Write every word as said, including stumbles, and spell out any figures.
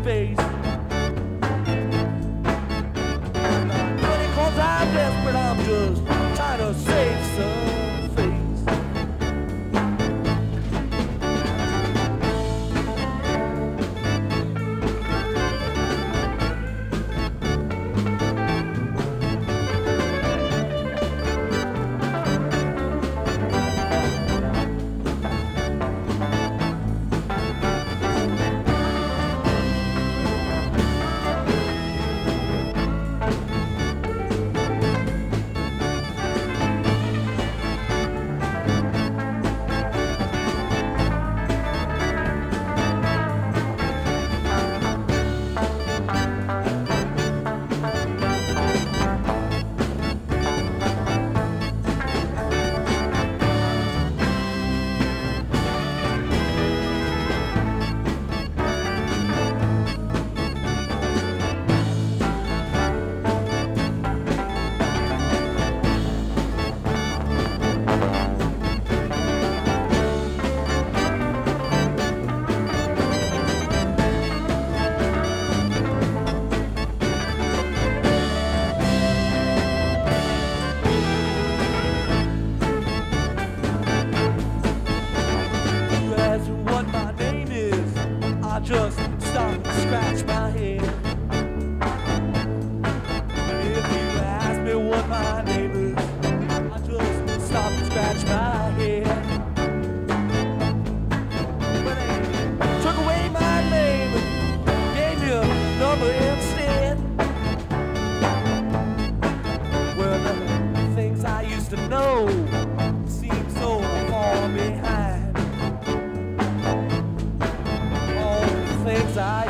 space. I'm not running 'cause I'm desperate, I'm just trying to save some face. Just stop and scratch my head. If you ask me what my name is, I just stop and scratch my head. But they took away my name and gave me a number instead. Well, the things I used to know seem so far behind. Things I